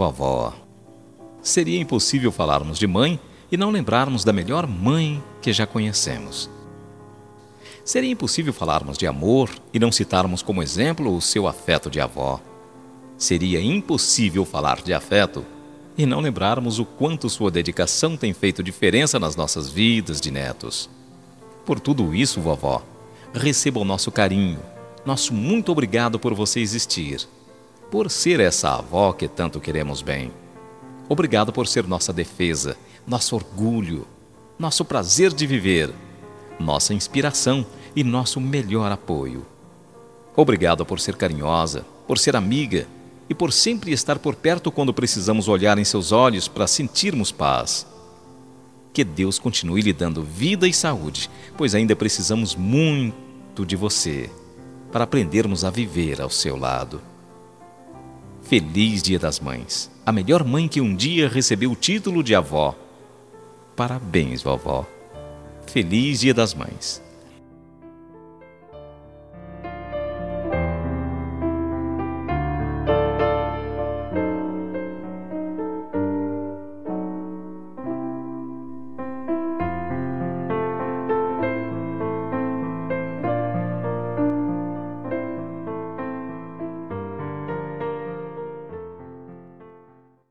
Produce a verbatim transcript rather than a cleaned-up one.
vovó. Seria impossível falarmos de mãe e não lembrarmos da melhor mãe que já conhecemos. Seria impossível falarmos de amor e não citarmos como exemplo o seu afeto de avó. Seria impossível falar de afeto e não lembrarmos o quanto sua dedicação tem feito diferença nas nossas vidas de netos. Por tudo isso, vovó, receba o nosso carinho, nosso muito obrigado por você existir, por ser essa avó que tanto queremos bem. Obrigado por ser nossa defesa, nosso orgulho, nosso prazer de viver, nossa inspiração e nosso melhor apoio. Obrigado por ser carinhosa, por ser amiga e por sempre estar por perto quando precisamos olhar em seus olhos para sentirmos paz. Que Deus continue lhe dando vida e saúde, pois ainda precisamos muito de você para aprendermos a viver ao seu lado. Feliz Dia das Mães, a melhor mãe que um dia recebeu o título de avó. Parabéns, vovó. Feliz Dia das Mães.